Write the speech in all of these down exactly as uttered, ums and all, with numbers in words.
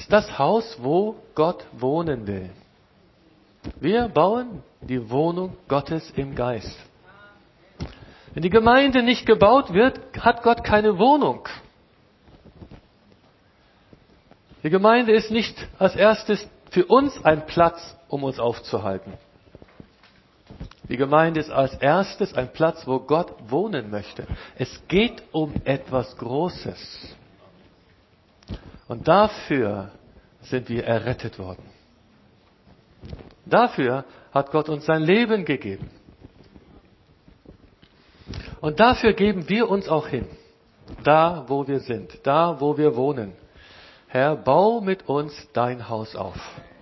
ist das Haus, wo Gott wohnen will. Wir bauen die Wohnung Gottes im Geist. Wenn die Gemeinde nicht gebaut wird, hat Gott keine Wohnung. Die Gemeinde ist nicht als erstes für uns ein Platz, um uns aufzuhalten. Die Gemeinde ist als erstes ein Platz, wo Gott wohnen möchte. Es geht um etwas Großes. Und dafür sind wir errettet worden. Dafür hat Gott uns sein Leben gegeben. Und dafür geben wir uns auch hin. Da, wo wir sind. Da, wo wir wohnen. Herr, bau mit uns dein Haus auf.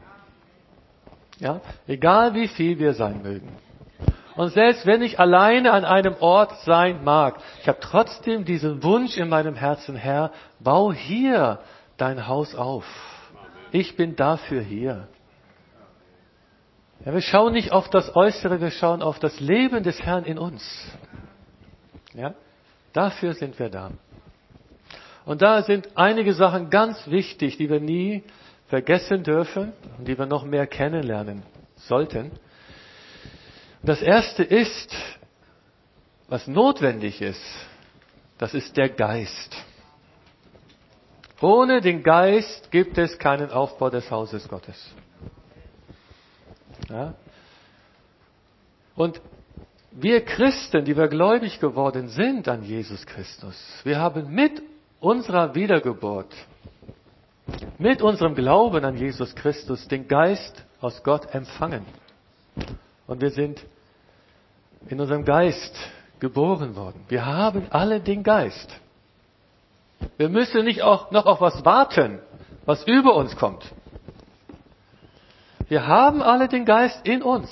Ja, egal wie viel wir sein mögen. Und selbst wenn ich alleine an einem Ort sein mag, ich habe trotzdem diesen Wunsch in meinem Herzen, Herr, bau hier dein Haus auf. Ich bin dafür hier. Ja, wir schauen nicht auf das Äußere, wir schauen auf das Leben des Herrn in uns. Ja, dafür sind wir da. Und da sind einige Sachen ganz wichtig, die wir nie vergessen dürfen und die wir noch mehr kennenlernen sollten. Das erste ist, was notwendig ist, das ist der Geist. Ohne den Geist gibt es keinen Aufbau des Hauses Gottes. Ja? Und wir Christen, die wir gläubig geworden sind an Jesus Christus, wir haben mit unserer Wiedergeburt, mit unserem Glauben an Jesus Christus den Geist aus Gott empfangen. Und wir sind in unserem Geist geboren worden. Wir haben alle den Geist. Wir müssen nicht auch noch auf was warten, was über uns kommt. Wir haben alle den Geist in uns.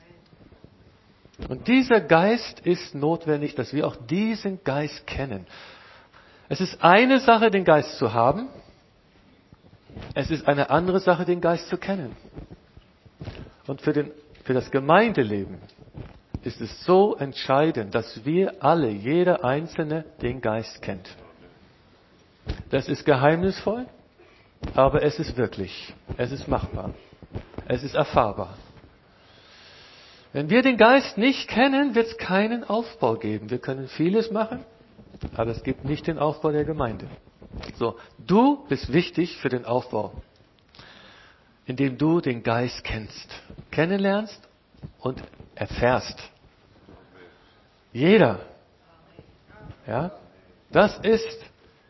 Und dieser Geist ist notwendig, dass wir auch diesen Geist kennen. Es ist eine Sache, den Geist zu haben. Es ist eine andere Sache, den Geist zu kennen. Und für, den, für das Gemeindeleben ist es so entscheidend, dass wir alle, jeder Einzelne, den Geist kennt. Das ist geheimnisvoll, aber es ist wirklich. Es ist machbar. Es ist erfahrbar. Wenn wir den Geist nicht kennen, wird es keinen Aufbau geben. Wir können vieles machen, aber es gibt nicht den Aufbau der Gemeinde. So, du bist wichtig für den Aufbau, indem du den Geist kennst, kennenlernst und erfährst. Jeder. Ja, das ist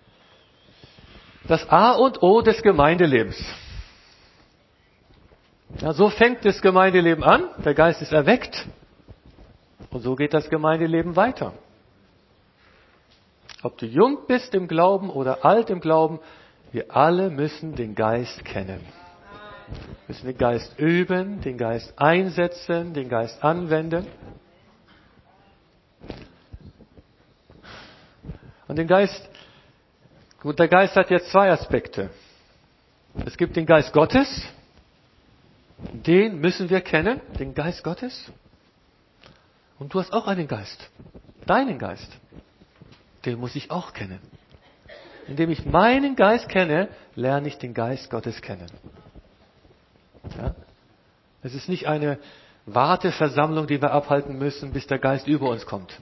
das A und O des Gemeindelebens. Ja, so fängt das Gemeindeleben an, der Geist ist erweckt und so geht das Gemeindeleben weiter. Ob du jung bist im Glauben oder alt im Glauben, wir alle müssen den Geist kennen. Wir müssen den Geist üben, den Geist einsetzen, den Geist anwenden. Und den Geist, gut, der Geist hat jetzt zwei Aspekte. Es gibt den Geist Gottes, den müssen wir kennen, den Geist Gottes. Und du hast auch einen Geist, deinen Geist. Den muss ich auch kennen. Indem ich meinen Geist kenne, lerne ich den Geist Gottes kennen. Ja? Es ist nicht eine Warteversammlung, die wir abhalten müssen, bis der Geist über uns kommt.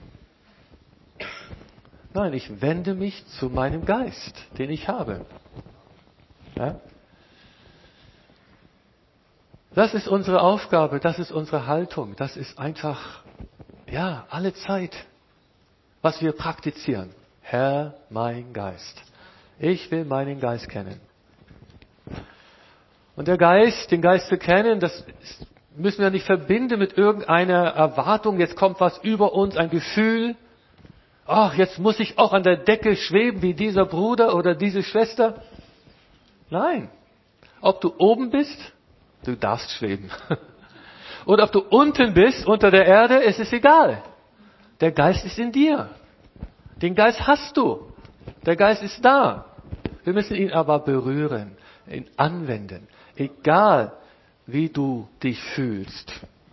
Nein, ich wende mich zu meinem Geist, den ich habe. Ja? Das ist unsere Aufgabe, das ist unsere Haltung, das ist einfach, ja, alle Zeit, was wir praktizieren. Herr, mein Geist. Ich will meinen Geist kennen. Und der Geist, den Geist zu kennen, das müssen wir nicht verbinden mit irgendeiner Erwartung, jetzt kommt was über uns, ein Gefühl. Ach, jetzt muss ich auch an der Decke schweben wie dieser Bruder oder diese Schwester. Nein. Ob du oben bist, du darfst schweben. Oder ob du unten bist, unter der Erde, es ist egal. Der Geist ist in dir. Den Geist hast du. Der Geist ist da. Wir müssen ihn aber berühren, ihn anwenden. Egal, wie du dich fühlst.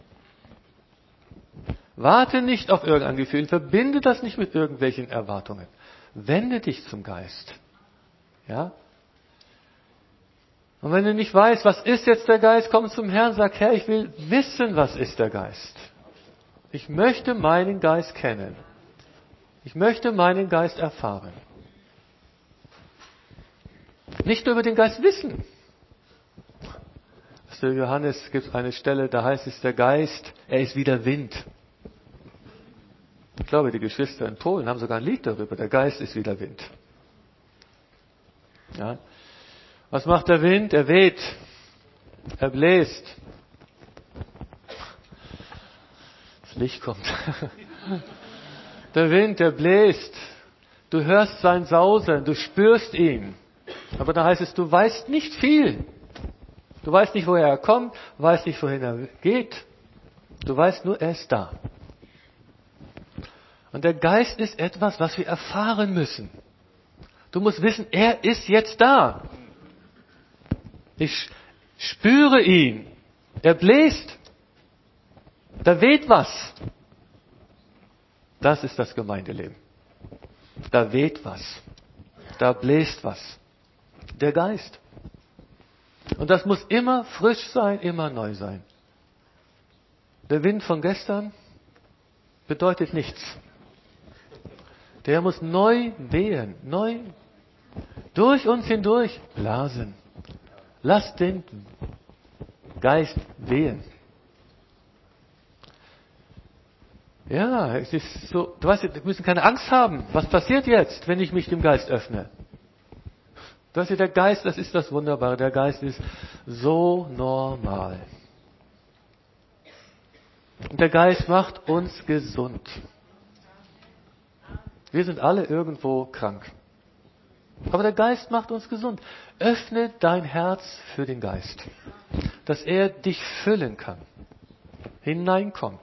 Warte nicht auf irgendein Gefühl. Verbinde das nicht mit irgendwelchen Erwartungen. Wende dich zum Geist. Ja? Und wenn du nicht weißt, was ist jetzt der Geist, komm zum Herrn, sag, Herr, ich will wissen, was ist der Geist. Ich möchte meinen Geist kennen. Ich möchte meinen Geist erfahren. Nicht nur über den Geist wissen. Für Johannes gibt es eine Stelle, da heißt es, der Geist, er ist wie der Wind. Ich glaube, die Geschwister in Polen haben sogar ein Lied darüber, der Geist ist wie der Wind. Ja. Was macht der Wind? Er weht, er bläst. Das Licht kommt. Der Wind, der bläst. Du hörst sein Sausen, du spürst ihn. Aber da heißt es, du weißt nicht viel. Du weißt nicht, woher er kommt, weißt nicht, wohin er geht. Du weißt nur, er ist da. Und der Geist ist etwas, was wir erfahren müssen. Du musst wissen, er ist jetzt da. Ich spüre ihn. Er bläst. Da weht was. Das ist das Gemeindeleben. Da weht was. Da bläst was. Der Geist. Und das muss immer frisch sein, immer neu sein. Der Wind von gestern bedeutet nichts. Der muss neu wehen, neu durch uns hindurch blasen. Lass den Geist wehen. Ja, es ist so, du weißt, wir müssen keine Angst haben. Was passiert jetzt, wenn ich mich dem Geist öffne? Du weißt, der Geist, das ist das Wunderbare. Der Geist ist so normal. Und der Geist macht uns gesund. Wir sind alle irgendwo krank. Aber der Geist macht uns gesund. Öffne dein Herz für den Geist, dass er dich füllen kann, hineinkommt,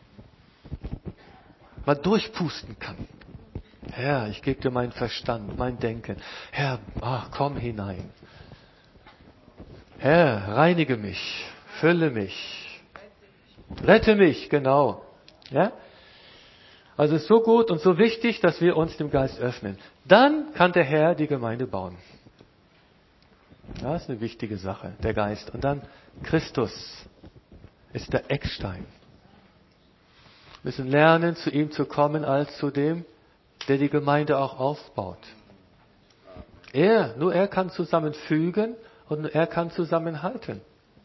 mal durchpusten kann. Herr, ich gebe dir meinen Verstand, mein Denken. Herr, ach, komm hinein. Herr, reinige mich, fülle mich, rette mich, genau. Ja? Also es ist so gut und so wichtig, dass wir uns dem Geist öffnen. Dann kann der Herr die Gemeinde bauen. Das ist eine wichtige Sache, der Geist. Und dann Christus ist der Eckstein. Wir müssen lernen, zu ihm zu kommen, als zu dem, der die Gemeinde auch aufbaut. Er, nur er kann zusammenfügen und nur er kann zusammenhalten.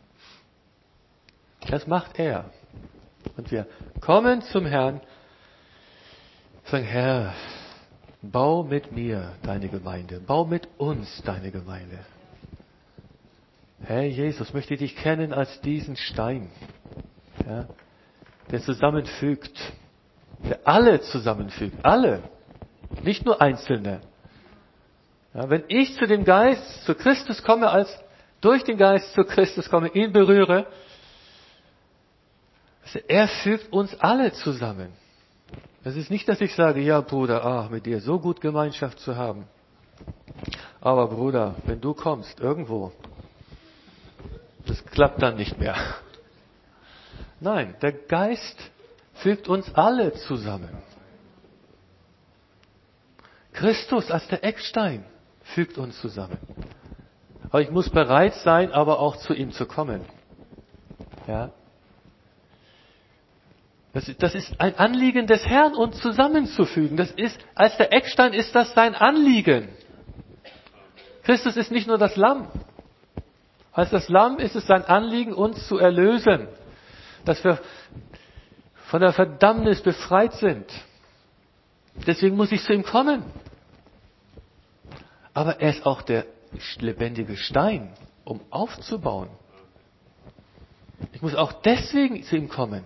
Das macht er. Und wir kommen zum Herrn, sagen, Herr, bau mit mir deine Gemeinde, bau mit uns deine Gemeinde. Herr Jesus, möchte ich dich kennen als diesen Stein, ja, der zusammenfügt, der alle zusammenfügt, alle. Nicht nur Einzelne. Ja, wenn ich zu dem Geist, zu Christus komme, als durch den Geist zu Christus komme, ihn berühre, also er fügt uns alle zusammen. Es ist nicht, dass ich sage, ja Bruder, ach, mit dir so gut Gemeinschaft zu haben. Aber Bruder, wenn du kommst, irgendwo, das klappt dann nicht mehr. Nein, der Geist fügt uns alle zusammen. Christus als der Eckstein fügt uns zusammen. Aber ich muss bereit sein, aber auch zu ihm zu kommen. Ja. Das, das ist ein Anliegen des Herrn, uns zusammenzufügen. Das ist, als der Eckstein ist das sein Anliegen. Christus ist nicht nur das Lamm. Als das Lamm ist es sein Anliegen, uns zu erlösen. Dass wir von der Verdammnis befreit sind. Deswegen muss ich zu ihm kommen. Aber er ist auch der lebendige Stein, um aufzubauen. Ich muss auch deswegen zu ihm kommen.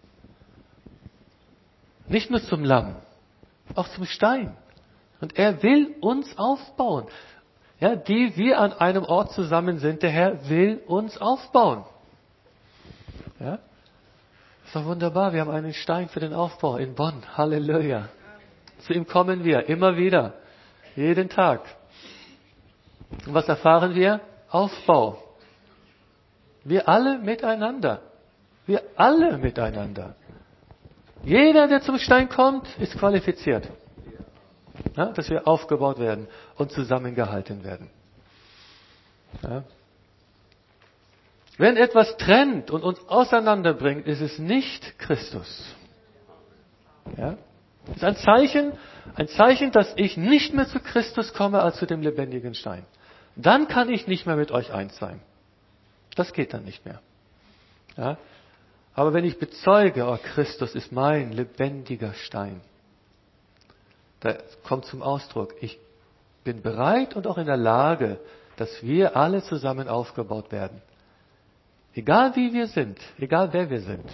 Nicht nur zum Lamm, auch zum Stein. Und er will uns aufbauen. Ja, die wir an einem Ort zusammen sind, der Herr will uns aufbauen. Ja? Ist doch wunderbar, wir haben einen Stein für den Aufbau in Bonn. Halleluja. Zu ihm kommen wir immer wieder, jeden Tag. Und was erfahren wir? Aufbau. Wir alle miteinander. Wir alle miteinander. Jeder, der zum Stein kommt, ist qualifiziert. Ja, dass wir aufgebaut werden und zusammengehalten werden. Ja. Wenn etwas trennt und uns auseinanderbringt, ist es nicht Christus. Ja? Das ist ein Zeichen, ein Zeichen, dass ich nicht mehr zu Christus komme als zu dem lebendigen Stein. Dann kann ich nicht mehr mit euch eins sein. Das geht dann nicht mehr. Ja? Aber wenn ich bezeuge, oh, Christus ist mein lebendiger Stein, da kommt zum Ausdruck, ich bin bereit und auch in der Lage, dass wir alle zusammen aufgebaut werden. Egal wie wir sind, egal wer wir sind.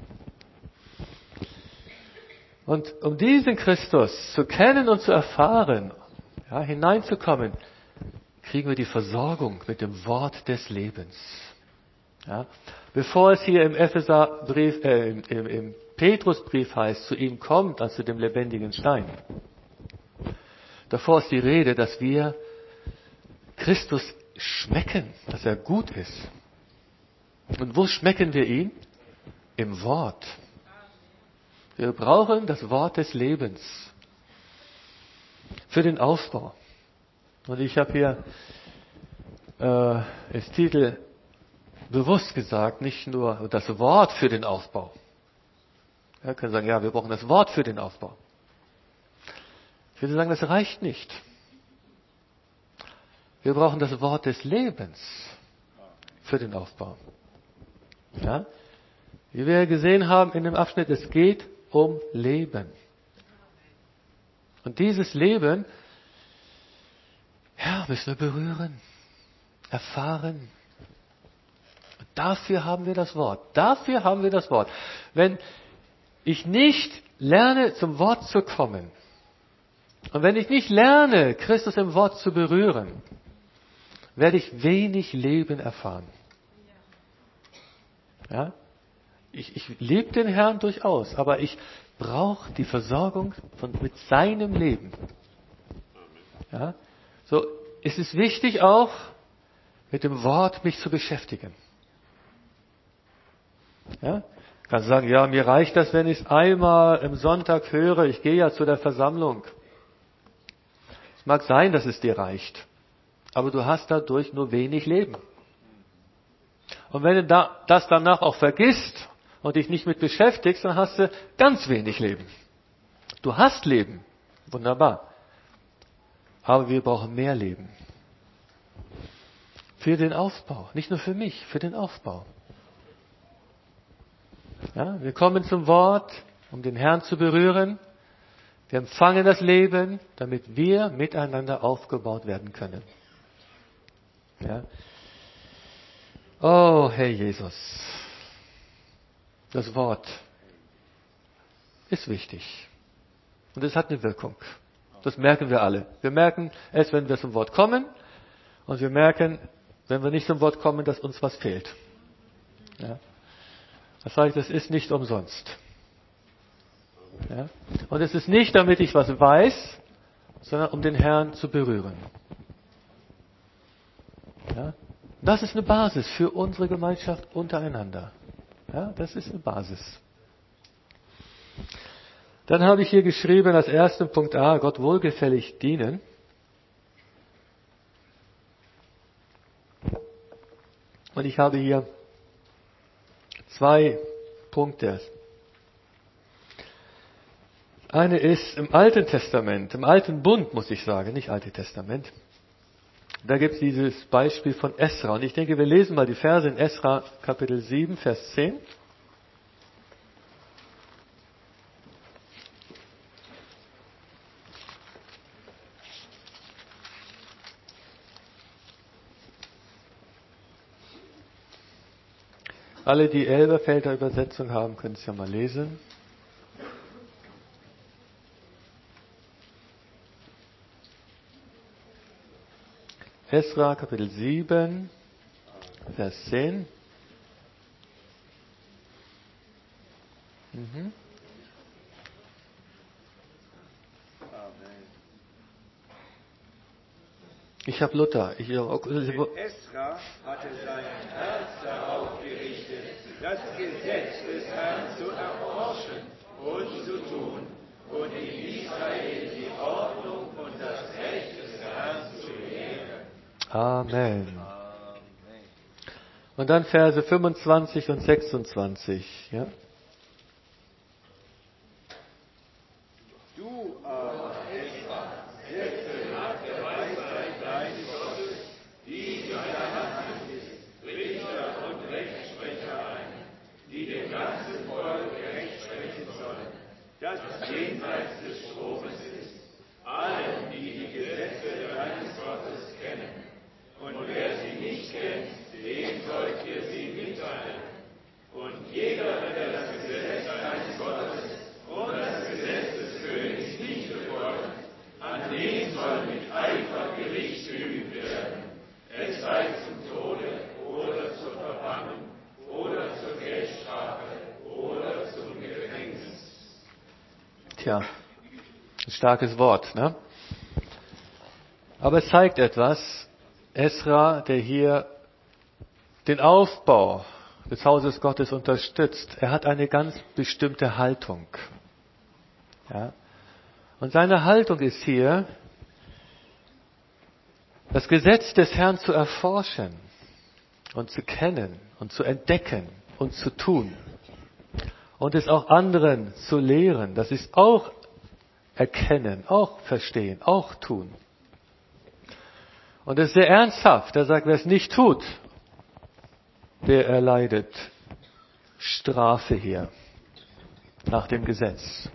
Und um diesen Christus zu kennen und zu erfahren, ja, hineinzukommen, kriegen wir die Versorgung mit dem Wort des Lebens. Ja, bevor es hier im Epheserbrief, äh, im, im, im Petrusbrief heißt, zu ihm kommt, als zu dem lebendigen Stein. Davor ist die Rede, dass wir Christus schmecken, dass er gut ist. Und wo schmecken wir ihn? Im Wort. Wir brauchen das Wort des Lebens für den Aufbau. Und ich habe hier äh, als Titel bewusst gesagt, nicht nur das Wort für den Aufbau. Wir können sagen, ja, wir brauchen das Wort für den Aufbau. Ich würde sagen, das reicht nicht. Wir brauchen das Wort des Lebens für den Aufbau. Ja? Wie wir gesehen haben in dem Abschnitt, es geht um Leben. Und dieses Leben, ja, müssen wir berühren, erfahren. Und dafür haben wir das Wort. Dafür haben wir das Wort. Wenn ich nicht lerne, zum Wort zu kommen, und wenn ich nicht lerne, Christus im Wort zu berühren, werde ich wenig Leben erfahren. Ja? Ich, ich liebe den Herrn durchaus, aber ich brauche die Versorgung von, mit seinem Leben. Ja? So ist es wichtig auch, mit dem Wort mich zu beschäftigen. Ja? Ich kann sagen, ja, mir reicht das, wenn ich es einmal im Sonntag höre. Ich gehe ja zu der Versammlung. Es mag sein, dass es dir reicht, aber du hast dadurch nur wenig Leben. Und wenn du da, das danach auch vergisst und dich nicht mit beschäftigst, dann hast du ganz wenig Leben. Du hast Leben, wunderbar. Aber wir brauchen mehr Leben. Für den Aufbau, nicht nur für mich, für den Aufbau. Ja, wir kommen zum Wort, um den Herrn zu berühren. Wir empfangen das Leben, damit wir miteinander aufgebaut werden können. Ja. Oh, Herr Jesus, das Wort ist wichtig und es hat eine Wirkung. Das merken wir alle. Wir merken es, wenn wir zum Wort kommen, und wir merken, wenn wir nicht zum Wort kommen, dass uns was fehlt. Ja. Das heißt, es ist nicht umsonst. Ja. Und es ist nicht, damit ich was weiß, sondern um den Herrn zu berühren. Ja. Das ist eine Basis für unsere Gemeinschaft untereinander. Ja, das ist eine Basis. Dann habe ich hier geschrieben, als ersten Punkt A, Gott wohlgefällig dienen. Und ich habe hier zwei Punkte. Eine ist im Alten Testament, im Alten Bund muss ich sagen, nicht Alte Testament. Da gibt es dieses Beispiel von Esra. Und ich denke, wir lesen mal die Verse in Esra Kapitel sieben, Vers zehn. Alle, die Elberfelder Übersetzung haben, können es ja mal lesen. Esra Kapitel sieben, Vers zehn. Mhm. Ich habe Luther. Ich, Denn Esra hatte sein Herz darauf gerichtet, das Gesetz des Herrn zu erforschen und zu tun und in Israel die Ordnung und das Recht des Herrn zu lehren. Amen. Und dann Verse fünfundzwanzig und sechsundzwanzig. Ja? Du aber, Esra, setze nach der Weisheit deines Gottes, die in deiner Hand ist, Richter und Rechtsprecher ein, die dem ganzen Volk Recht sprechen sollen, das jenseits des Stromes ist, allen, die die Gesetze deines Gottes kennen. Und wer sie nicht kennt, dem sollt ihr sie mitteilen. Und jeder, der das Gesetz deines Gottes und das Gesetz des Königs nicht befolgt, an dem soll mit Eifer Gericht geübt werden, es sei zum Tode oder zur Verbannung oder zur Geldstrafe oder zum Gefängnis. Tja, ein starkes Wort, ne? Aber es zeigt etwas. Esra, der hier den Aufbau des Hauses Gottes unterstützt, er hat eine ganz bestimmte Haltung. Ja? Und seine Haltung ist hier, das Gesetz des Herrn zu erforschen und zu kennen und zu entdecken und zu tun. Und es auch anderen zu lehren. Das ist auch erkennen, auch verstehen, auch tun. Und es ist sehr ernsthaft. Er sagt, wer es nicht tut, der erleidet Strafe hier nach dem Gesetz.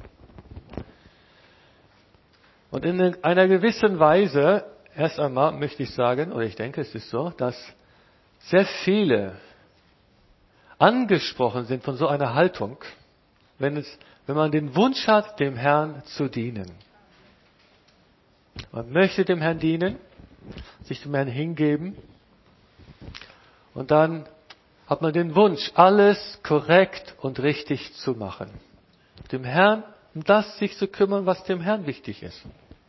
Und in einer gewissen Weise, erst einmal möchte ich sagen, oder ich denke, es ist so, dass sehr viele angesprochen sind von so einer Haltung, wenn es, wenn man den Wunsch hat, dem Herrn zu dienen. Man möchte dem Herrn dienen, sich dem Herrn hingeben, und dann hat man den Wunsch, alles korrekt und richtig zu machen. Dem Herrn, um das sich zu kümmern, was dem Herrn wichtig ist.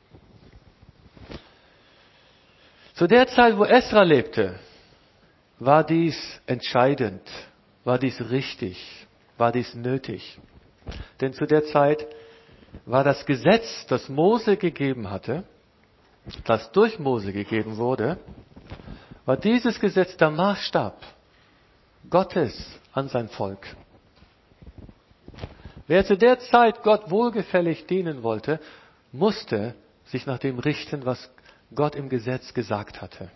Zu der Zeit, wo Esra lebte, war dies entscheidend, war dies richtig, war dies nötig. Denn zu der Zeit war das Gesetz, das Mose gegeben hatte, das durch Mose gegeben wurde, war dieses Gesetz der Maßstab Gottes an sein Volk. Wer zu der Zeit Gott wohlgefällig dienen wollte, musste sich nach dem richten, was Gott im Gesetz gesagt hatte.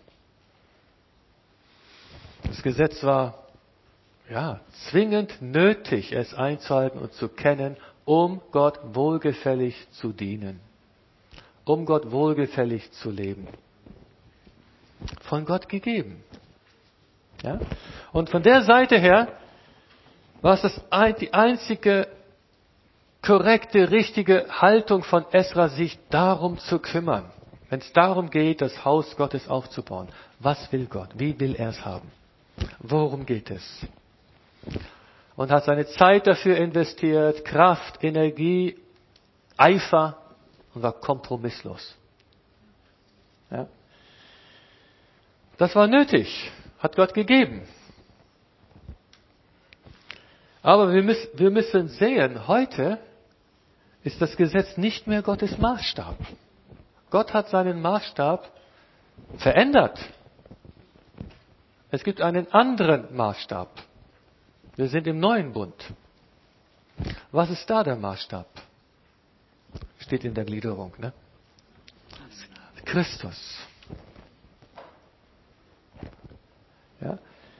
Das Gesetz war ja zwingend nötig, es einzuhalten und zu kennen, um Gott wohlgefällig zu dienen, um Gott wohlgefällig zu leben. Von Gott gegeben. Ja? Und von der Seite her war es das, die einzige korrekte, richtige Haltung von Esra, sich darum zu kümmern. Wenn es darum geht, das Haus Gottes aufzubauen. Was will Gott? Wie will er es haben? Worum geht es? Und hat seine Zeit dafür investiert, Kraft, Energie, Eifer, und war kompromisslos. Ja? Das war nötig, hat Gott gegeben. Aber wir müssen, wir müssen sehen, heute ist das Gesetz nicht mehr Gottes Maßstab. Gott hat seinen Maßstab verändert. Es gibt einen anderen Maßstab. Wir sind im neuen Bund. Was ist da der Maßstab? Steht in der Gliederung, ne? Christus. Ja?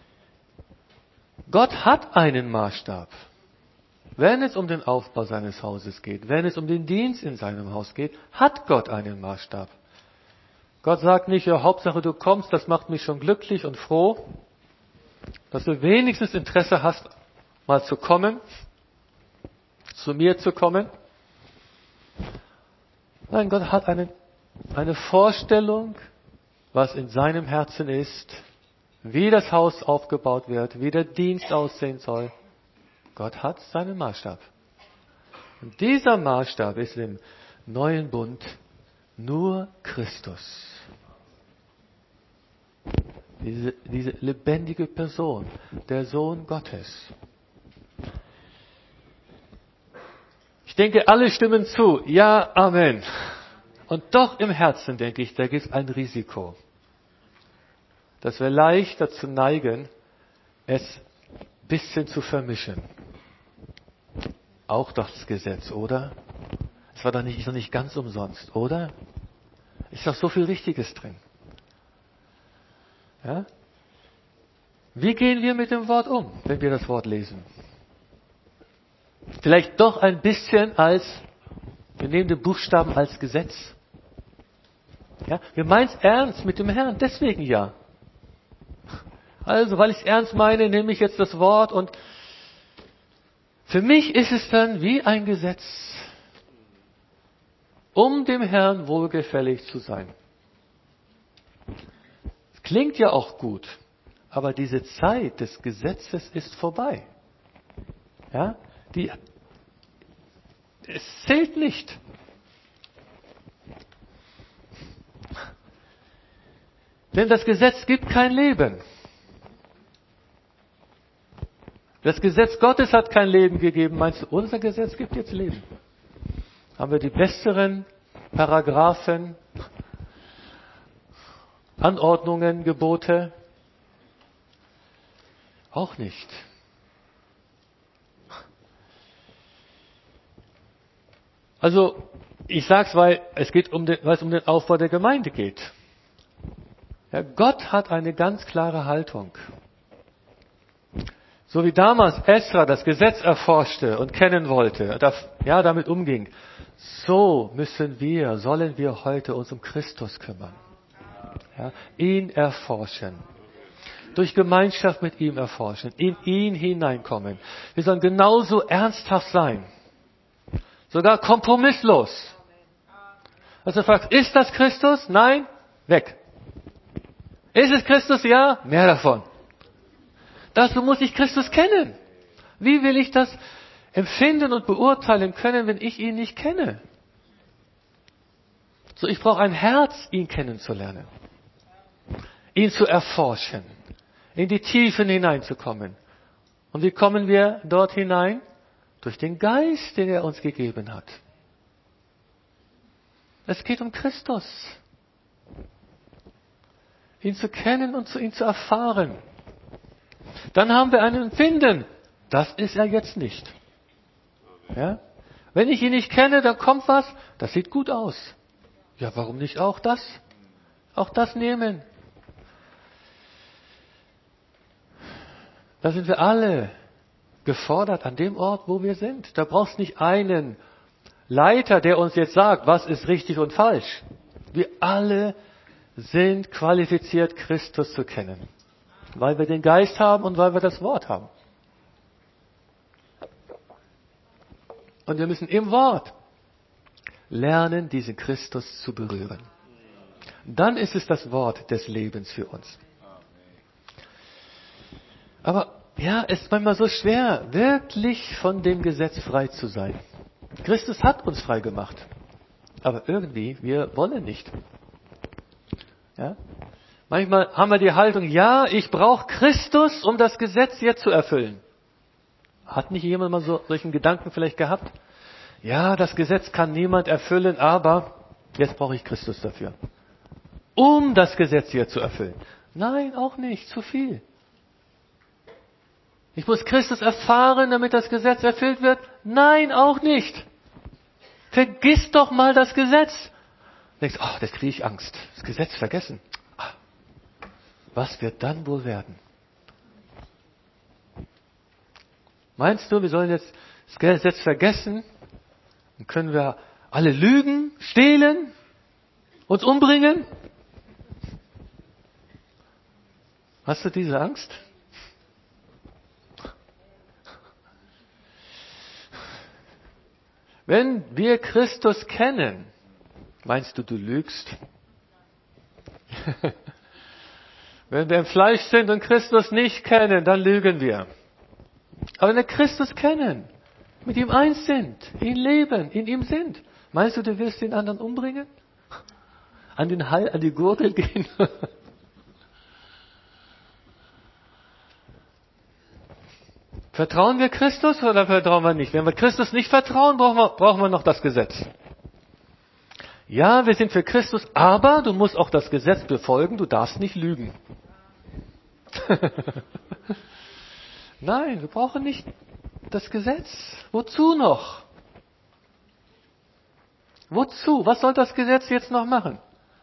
Gott hat einen Maßstab. Wenn es um den Aufbau seines Hauses geht, wenn es um den Dienst in seinem Haus geht, hat Gott einen Maßstab. Gott sagt nicht, ja, Hauptsache du kommst, das macht mich schon glücklich und froh, dass du wenigstens Interesse hast, mal zu kommen, zu mir zu kommen. Nein, Gott hat eine, eine Vorstellung, was in seinem Herzen ist, wie das Haus aufgebaut wird, wie der Dienst aussehen soll. Gott hat seinen Maßstab. Und dieser Maßstab ist im neuen Bund nur Christus. Diese, diese lebendige Person, der Sohn Gottes. Ich denke, alle stimmen zu. Ja, Amen. Und doch im Herzen, denke ich, da gibt es ein Risiko. Dass wir leicht dazu neigen, es ein bisschen zu vermischen. Auch das Gesetz, oder? Es war doch nicht, ist doch nicht ganz umsonst, oder? Ist doch so viel Richtiges drin. Ja? Wie gehen wir mit dem Wort um, wenn wir das Wort lesen? Vielleicht doch ein bisschen als, wir nehmen den Buchstaben als Gesetz. Ja? Wir meinen es ernst mit dem Herrn, deswegen ja. Also, weil ich es ernst meine, nehme ich jetzt das Wort und für mich ist es dann wie ein Gesetz, um dem Herrn wohlgefällig zu sein. Es klingt ja auch gut, aber diese Zeit des Gesetzes ist vorbei. Ja, die, es zählt nicht. Denn das Gesetz gibt kein Leben. Das Gesetz Gottes hat kein Leben gegeben. Meinst du, unser Gesetz gibt jetzt Leben? Haben wir die besseren Paragraphen, Anordnungen, Gebote? Auch nicht. Also, ich sag's, weil es geht um den, weil es um den Aufbau der Gemeinde geht. Ja, Gott hat eine ganz klare Haltung. So wie damals Esra das Gesetz erforschte und kennen wollte, ja, damit umging, so müssen wir, sollen wir heute uns um Christus kümmern. Ja, ihn erforschen. Durch Gemeinschaft mit ihm erforschen. In ihn hineinkommen. Wir sollen genauso ernsthaft sein. Sogar kompromisslos. Also du fragst, ist das Christus? Nein? Weg. Ist es Christus? Ja? Mehr davon. Dazu muss ich Christus kennen. Wie will ich das empfinden und beurteilen können, wenn ich ihn nicht kenne? So, ich brauche ein Herz, ihn kennenzulernen. Ihn zu erforschen. In die Tiefen hineinzukommen. Und wie kommen wir dort hinein? Durch den Geist, den er uns gegeben hat. Es geht um Christus. Ihn zu kennen und ihn zu erfahren. Dann haben wir ein Empfinden. Das ist er jetzt nicht. Ja? Wenn ich ihn nicht kenne, dann kommt was, das sieht gut aus. Ja, warum nicht auch das? Auch das nehmen. Da sind wir alle gefordert an dem Ort, wo wir sind. Da brauchst nicht einen Leiter, der uns jetzt sagt, was ist richtig und falsch. Wir alle sind qualifiziert, Christus zu kennen. Weil wir den Geist haben und weil wir das Wort haben. Und wir müssen im Wort lernen, diesen Christus zu berühren. Dann ist es das Wort des Lebens für uns. Aber ja, es ist manchmal so schwer, wirklich von dem Gesetz frei zu sein. Christus hat uns frei gemacht. Aber irgendwie, wir wollen nicht. Ja? Manchmal haben wir die Haltung, ja, ich brauche Christus, um das Gesetz jetzt zu erfüllen. Hat nicht jemand mal so solchen Gedanken vielleicht gehabt? Ja, das Gesetz kann niemand erfüllen, aber jetzt brauche ich Christus dafür. Um das Gesetz hier zu erfüllen. Nein, auch nicht, zu viel. Ich muss Christus erfahren, damit das Gesetz erfüllt wird? Nein, auch nicht. Vergiss doch mal das Gesetz. Du denkst, oh, das kriege ich Angst. Das Gesetz vergessen. Was wird dann wohl werden? Meinst du, wir sollen jetzt das Gesetz vergessen? Dann können wir alle lügen, stehlen, uns umbringen? Hast du diese Angst? Wenn wir Christus kennen, meinst du, du lügst? Wenn wir im Fleisch sind und Christus nicht kennen, dann lügen wir. Aber wenn wir Christus kennen, mit ihm eins sind, ihn leben, in ihm sind, meinst du, du wirst den anderen umbringen? An den Hals, an die Gurgel gehen? Vertrauen wir Christus oder vertrauen wir nicht? Wenn wir Christus nicht vertrauen, brauchen wir, brauchen wir noch das Gesetz. Ja, wir sind für Christus, aber du musst auch das Gesetz befolgen, du darfst nicht lügen. Nein, wir brauchen nicht das Gesetz. Wozu noch? Wozu? Was soll das Gesetz jetzt noch machen?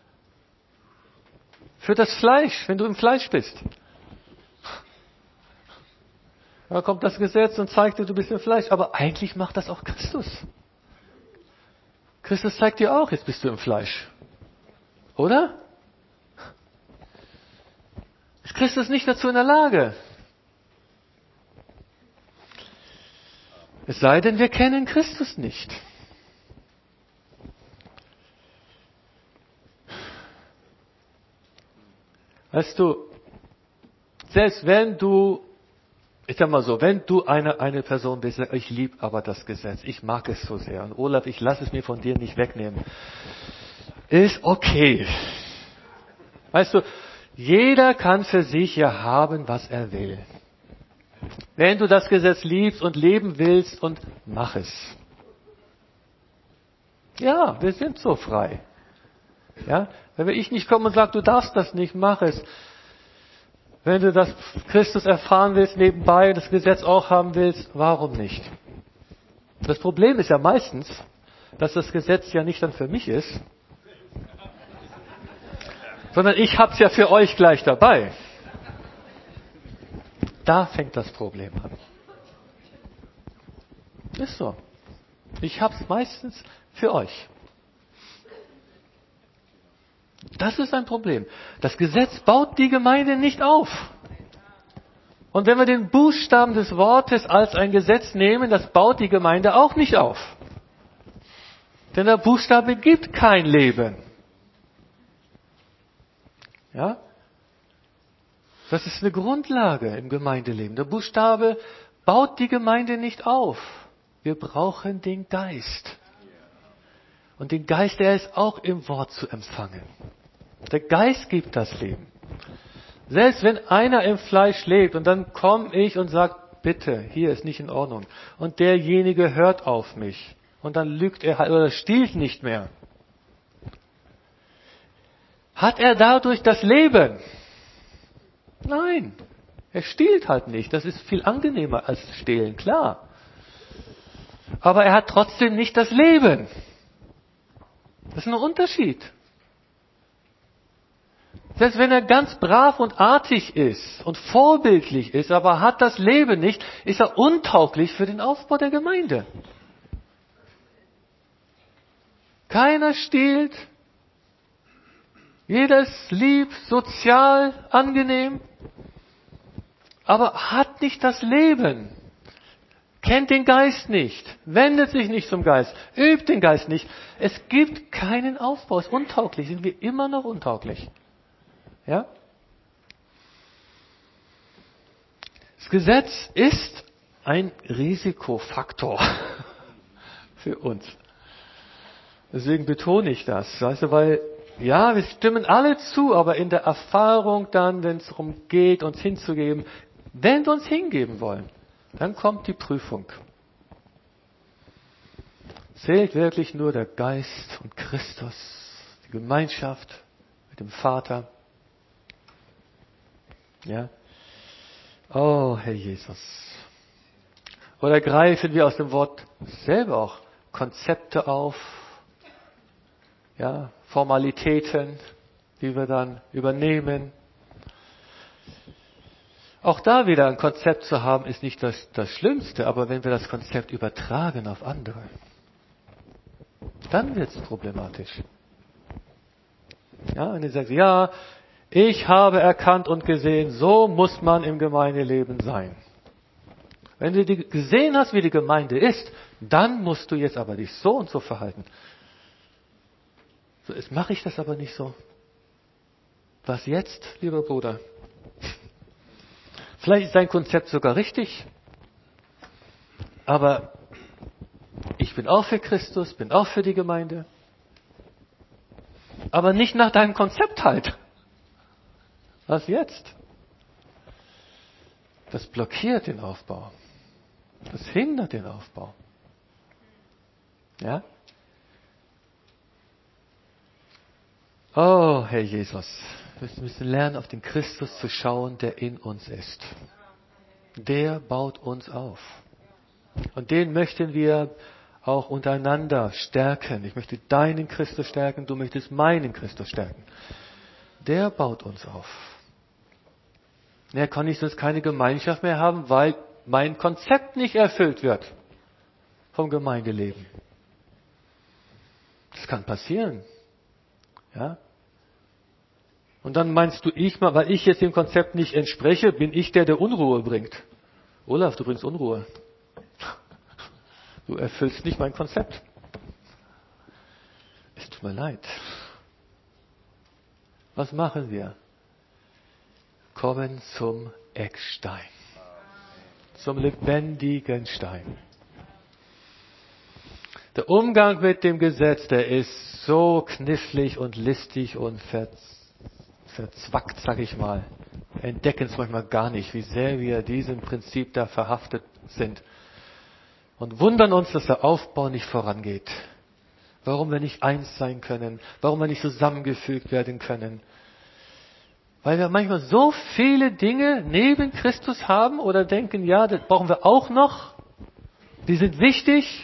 Für das Fleisch, wenn du im Fleisch bist. Da kommt das Gesetz und zeigt dir, du bist im Fleisch. Aber eigentlich macht das auch Christus. Christus zeigt dir auch, jetzt bist du im Fleisch. Oder? Ist Christus nicht dazu in der Lage? Es sei denn, wir kennen Christus nicht. Weißt du, selbst wenn du, ich sag mal so, wenn du eine, eine Person bist, ich liebe aber das Gesetz, ich mag es so sehr und Olaf, ich lasse es mir von dir nicht wegnehmen, ist okay. Weißt du, jeder kann für sich ja haben, was er will. Wenn du das Gesetz liebst und leben willst, und mach es. Ja, wir sind so frei. Ja, wenn ich nicht komme und sage, du darfst das nicht, mach es. Wenn du das Christus erfahren willst nebenbei, das Gesetz auch haben willst, warum nicht? Das Problem ist ja meistens, dass das Gesetz ja nicht dann für mich ist, sondern ich hab's ja für euch gleich dabei. Da fängt das Problem an. Ist so. Ich hab's meistens für euch. Das ist ein Problem. Das Gesetz baut die Gemeinde nicht auf. Und wenn wir den Buchstaben des Wortes als ein Gesetz nehmen, das baut die Gemeinde auch nicht auf. Denn der Buchstabe gibt kein Leben. Ja? Das ist eine Grundlage im Gemeindeleben. Der Buchstabe baut die Gemeinde nicht auf. Wir brauchen den Geist. Und den Geist, der ist auch im Wort zu empfangen. Der Geist gibt das Leben. Selbst wenn einer im Fleisch lebt und dann komme ich und sage, bitte, hier ist nicht in Ordnung. Und derjenige hört auf mich. Und dann lügt er halt oder stiehlt nicht mehr. Hat er dadurch das Leben? Nein, er stiehlt halt nicht. Das ist viel angenehmer als stehlen, klar. Aber er hat trotzdem nicht das Leben. Das ist ein Unterschied. Selbst wenn er ganz brav und artig ist und vorbildlich ist, aber hat das Leben nicht, ist er untauglich für den Aufbau der Gemeinde. Keiner stiehlt. Jeder ist lieb, sozial, angenehm, aber hat nicht das Leben. Kennt den Geist nicht, wendet sich nicht zum Geist, übt den Geist nicht. Es gibt keinen Aufbau, ist untauglich, sind wir immer noch untauglich. Ja? Das Gesetz ist ein Risikofaktor für uns. Deswegen betone ich das, weißt du, weil ja, wir stimmen alle zu, aber in der Erfahrung dann, wenn es darum geht, uns hinzugeben, wenn wir uns hingeben wollen, dann kommt die Prüfung. Zählt wirklich nur der Geist und Christus, die Gemeinschaft mit dem Vater? Ja. Oh, Herr Jesus. Oder greifen wir aus dem Wort selber auch Konzepte auf, ja, Formalitäten, die wir dann übernehmen. Auch da wieder ein Konzept zu haben, ist nicht das, das Schlimmste, aber wenn wir das Konzept übertragen auf andere, dann wird es problematisch. Ja, wenn du sagst, ja, ich habe erkannt und gesehen, so muss man im Gemeindeleben sein. Wenn du die, gesehen hast, wie die Gemeinde ist, dann musst du jetzt aber dich so und so verhalten. So, jetzt mache ich das aber nicht so. Was jetzt, lieber Bruder? Vielleicht ist dein Konzept sogar richtig, aber ich bin auch für Christus, bin auch für die Gemeinde, aber nicht nach deinem Konzept halt. Was jetzt? Das blockiert den Aufbau. Das hindert den Aufbau. Ja? Oh, Herr Jesus, wir müssen lernen, auf den Christus zu schauen, der in uns ist. Der baut uns auf. Und den möchten wir auch untereinander stärken. Ich möchte deinen Christus stärken, du möchtest meinen Christus stärken. Der baut uns auf. Er kann ich sonst keine Gemeinschaft mehr haben, weil mein Konzept nicht erfüllt wird vom Gemeindeleben. Das kann passieren. Ja? Und dann meinst du, ich mal, weil ich jetzt dem Konzept nicht entspreche, bin ich der, der Unruhe bringt. Olaf, du bringst Unruhe. Du erfüllst nicht mein Konzept. Es tut mir leid. Was machen wir? Kommen zum Eckstein. Zum lebendigen Stein. Der Umgang mit dem Gesetz, der ist so knifflig und listig und ver, verzwackt, sag ich mal. Wir entdecken es manchmal gar nicht, wie sehr wir diesem Prinzip da verhaftet sind. Und wundern uns, dass der Aufbau nicht vorangeht. Warum wir nicht eins sein können, warum wir nicht zusammengefügt werden können. Weil wir manchmal so viele Dinge neben Christus haben oder denken, ja, das brauchen wir auch noch. Die sind wichtig.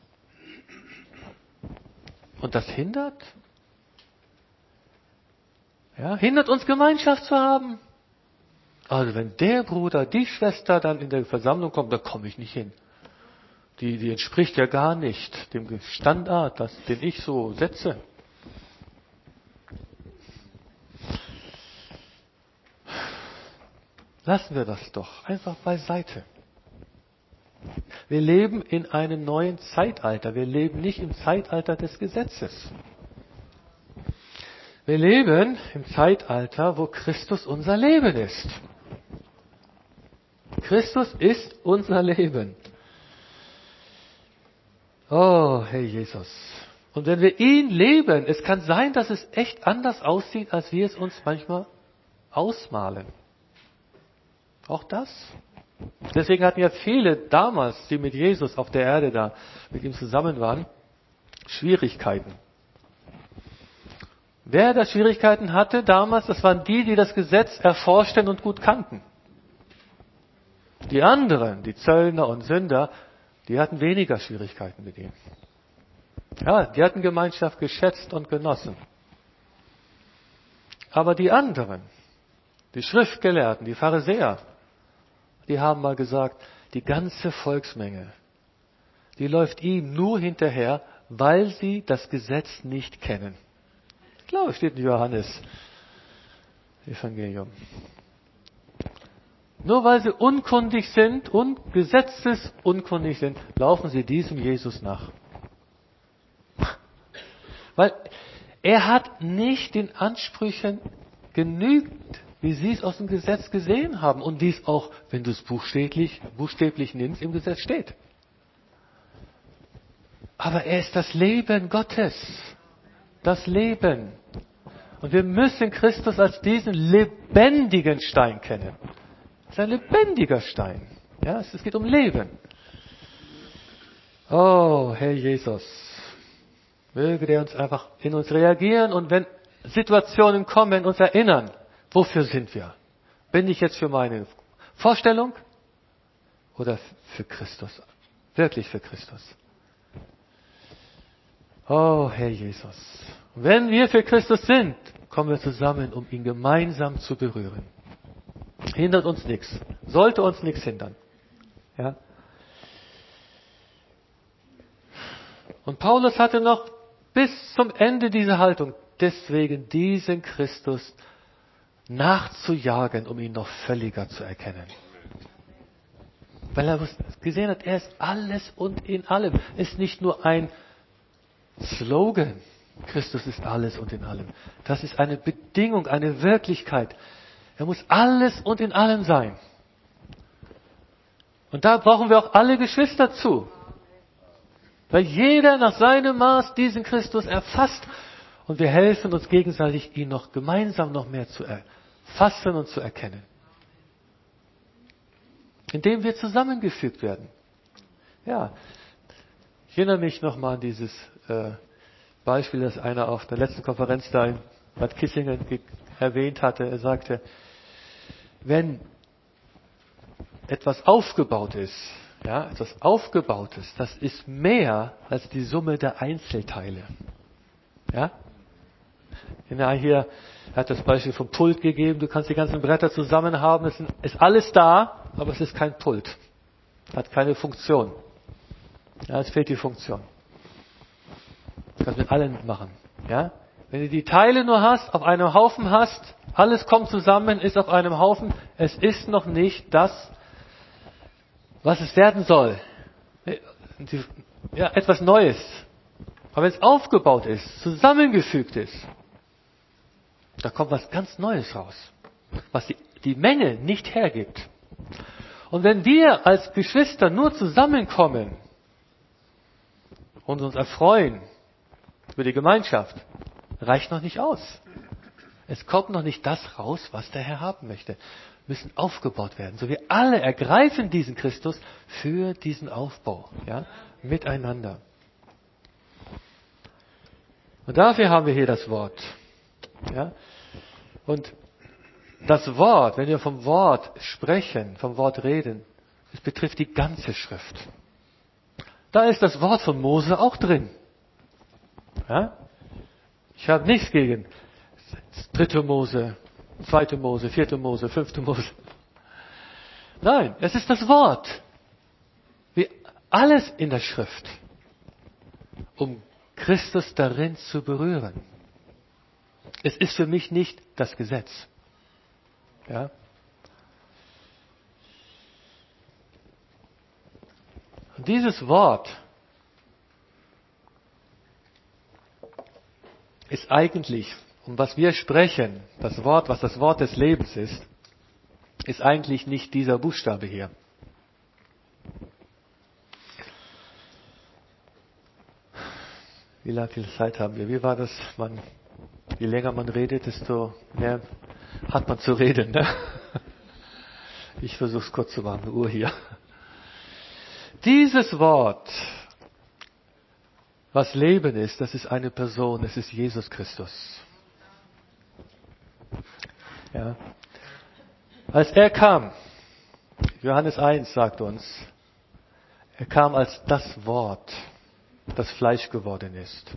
Und das hindert? Ja, hindert uns Gemeinschaft zu haben. Also wenn der Bruder, die Schwester dann in der Versammlung kommt, da komme ich nicht hin. Die, die entspricht ja gar nicht dem Standard, das, den ich so setze. Lassen wir das doch einfach beiseite. Wir leben in einem neuen Zeitalter. Wir leben nicht im Zeitalter des Gesetzes. Wir leben im Zeitalter, wo Christus unser Leben ist. Christus ist unser Leben. Oh, Herr Jesus. Und wenn wir ihn leben, es kann sein, dass es echt anders aussieht, als wir es uns manchmal ausmalen. Auch das. Deswegen hatten ja viele damals, die mit Jesus auf der Erde da mit ihm zusammen waren, Schwierigkeiten. Wer da Schwierigkeiten hatte damals, das waren die, die das Gesetz erforschten und gut kannten. Die anderen, die Zöllner und Sünder, die hatten weniger Schwierigkeiten mit ihm. Ja, die hatten Gemeinschaft geschätzt und genossen. Aber die anderen, die Schriftgelehrten, die Pharisäer, die haben mal gesagt, die ganze Volksmenge, die läuft ihm nur hinterher, weil sie das Gesetz nicht kennen. Ich glaube, es steht in Johannes Evangelium. Nur weil sie unkundig sind und gesetzesunkundig sind, laufen sie diesem Jesus nach. Weil er hat nicht den Ansprüchen genügt, wie sie es aus dem Gesetz gesehen haben und wie es auch, wenn du es buchstäblich, buchstäblich nimmst, im Gesetz steht. Aber er ist das Leben Gottes. Das Leben. Und wir müssen Christus als diesen lebendigen Stein kennen. Es ist ein lebendiger Stein. Ja, es geht um Leben. Oh, Herr Jesus. Möge der uns einfach in uns reagieren und wenn Situationen kommen, uns erinnern, wofür sind wir? Bin ich jetzt für meine Vorstellung oder für Christus? Wirklich für Christus. Oh, Herr Jesus. Wenn wir für Christus sind, kommen wir zusammen, um ihn gemeinsam zu berühren. Hindert uns nichts. Sollte uns nichts hindern. Ja? Und Paulus hatte noch bis zum Ende diese Haltung. Deswegen diesen Christus nachzujagen, um ihn noch völliger zu erkennen. Weil er gesehen hat, er ist alles und in allem. Es ist nicht nur ein Slogan. Christus ist alles und in allem. Das ist eine Bedingung, eine Wirklichkeit. Er muss alles und in allem sein. Und da brauchen wir auch alle Geschwister zu. Weil jeder nach seinem Maß diesen Christus erfasst. Und wir helfen uns gegenseitig, ihn noch gemeinsam noch mehr zu erfassen und zu erkennen. Indem wir zusammengefügt werden. Ja, ich erinnere mich nochmal an dieses äh, Beispiel, das einer auf der letzten Konferenz da in Bad Kissingen ge- erwähnt hatte. Er sagte, wenn etwas aufgebaut ist, ja, etwas Aufgebautes, das ist mehr als die Summe der Einzelteile. Ja? Ja, hier hat das Beispiel vom Pult gegeben, du kannst die ganzen Bretter zusammen haben, es ist alles da, aber es ist kein Pult. Hat keine Funktion. Ja, es fehlt die Funktion. Du kannst mit allen machen. Ja? Wenn du die Teile nur hast, auf einem Haufen hast, alles kommt zusammen, ist auf einem Haufen, es ist noch nicht das, was es werden soll. Ja, etwas Neues. Aber wenn es aufgebaut ist, zusammengefügt ist, da kommt was ganz Neues raus, was die, die Menge nicht hergibt. Und wenn wir als Geschwister nur zusammenkommen und uns erfreuen über die Gemeinschaft, reicht noch nicht aus. Es kommt noch nicht das raus, was der Herr haben möchte. Müssen aufgebaut werden. So wir alle ergreifen diesen Christus für diesen Aufbau, ja, miteinander. Und dafür haben wir hier das Wort. Ja? Und das Wort, wenn wir vom Wort sprechen, vom Wort reden, es betrifft die ganze Schrift. Da ist das Wort von Mose auch drin. Ja? Ich habe nichts gegen dritte Mose, zweite Mose, vierte Mose, fünfte Mose. Nein, es ist das Wort. Wie alles in der Schrift, um Christus darin zu berühren. Es ist für mich nicht das Gesetz. Ja? Und dieses Wort ist eigentlich, um was wir sprechen, das Wort, was das Wort des Lebens ist, ist eigentlich nicht dieser Buchstabe hier. Wie lange viel Zeit haben wir? Wie war das? Man, je länger man redet, desto mehr hat man zu reden. Ne? Ich versuche es kurz zu machen. Eine Uhr hier. Dieses Wort, was Leben ist, das ist eine Person, das ist Jesus Christus. Ja. Als er kam, Johannes eins sagt uns, er kam als das Wort, das Fleisch geworden ist.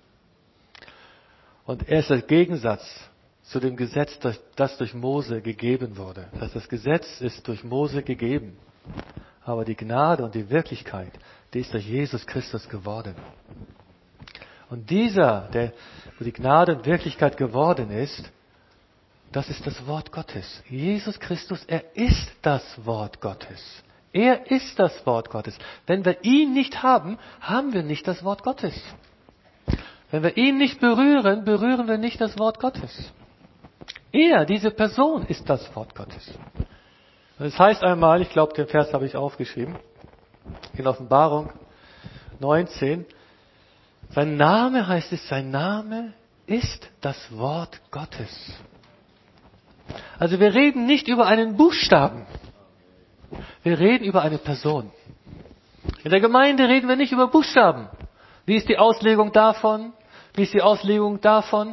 Und er ist der Gegensatz zu dem Gesetz, das durch Mose gegeben wurde. Das heißt, das Gesetz ist durch Mose gegeben. Aber die Gnade und die Wirklichkeit, die ist durch Jesus Christus geworden. Und dieser, der wo die Gnade und Wirklichkeit geworden ist, das ist das Wort Gottes. Jesus Christus, er ist das Wort Gottes. Er ist das Wort Gottes. Wenn wir ihn nicht haben, haben wir nicht das Wort Gottes. Wenn wir ihn nicht berühren, berühren wir nicht das Wort Gottes. Er, diese Person, ist das Wort Gottes. Das heißt einmal, ich glaube, den Vers habe ich aufgeschrieben, in Offenbarung neunzehn, sein Name heißt es, sein Name ist das Wort Gottes. Also wir reden nicht über einen Buchstaben. Wir reden über eine Person. In der Gemeinde reden wir nicht über Buchstaben. Wie ist die Auslegung davon? Wie ist die Auslegung davon?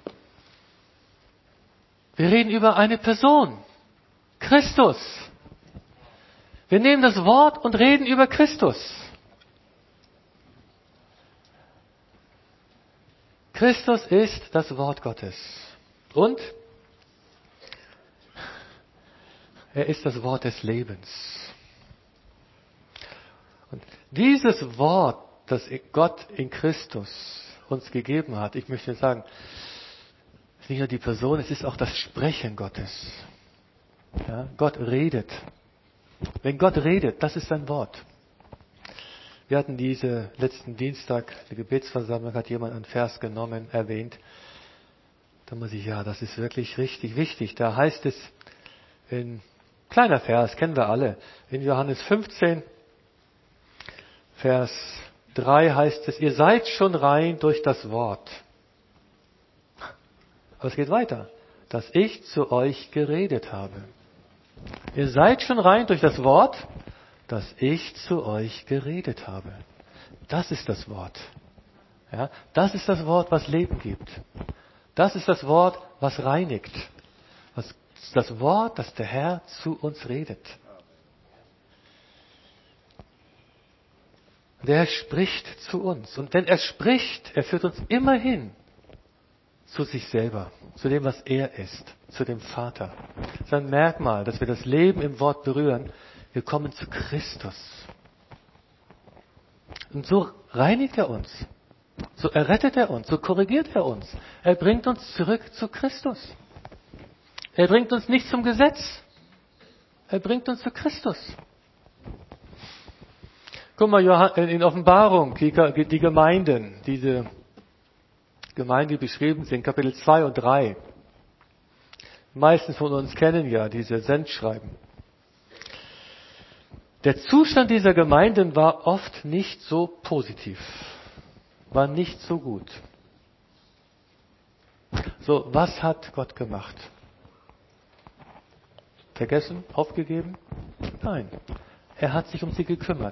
Wir reden über eine Person. Christus. Wir nehmen das Wort und reden über Christus. Christus ist das Wort Gottes. Und er ist das Wort des Lebens. Und dieses Wort, das Gott in Christus uns gegeben hat, ich möchte sagen, es ist nicht nur die Person, es ist auch das Sprechen Gottes. Ja, Gott redet. Wenn Gott redet, das ist sein Wort. Wir hatten diese letzten Dienstag, die Gebetsversammlung, hat jemand einen Vers genommen, erwähnt. Da muss ich, ja, das ist wirklich richtig wichtig. Da heißt es, in kleiner Vers, kennen wir alle, in Johannes fünfzehn, Vers drei heißt es, ihr seid schon rein durch das Wort. Aber es geht weiter, dass ich zu euch geredet habe. Ihr seid schon rein durch das Wort, dass ich zu euch geredet habe. Das ist das Wort. Ja, das ist das Wort, was Leben gibt. Das ist das Wort, was reinigt. Das ist das Wort, das der Herr zu uns redet. Der spricht zu uns. Und wenn er spricht, er führt uns immer hin zu sich selber, zu dem, was er ist, zu dem Vater. Das ist ein Merkmal, dass wir das Leben im Wort berühren. Wir kommen zu Christus. Und so reinigt er uns. So errettet er uns. So korrigiert er uns. Er bringt uns zurück zu Christus. Er bringt uns nicht zum Gesetz. Er bringt uns zu Christus. Guck mal, in Offenbarung, die Gemeinden, diese Gemeinden, die beschrieben sind, Kapitel zwei und drei. Die meisten von uns kennen ja diese Sendschreiben. Der Zustand dieser Gemeinden war oft nicht so positiv, war nicht so gut. So, was hat Gott gemacht? Vergessen? Aufgegeben? Nein, er hat sich um sie gekümmert.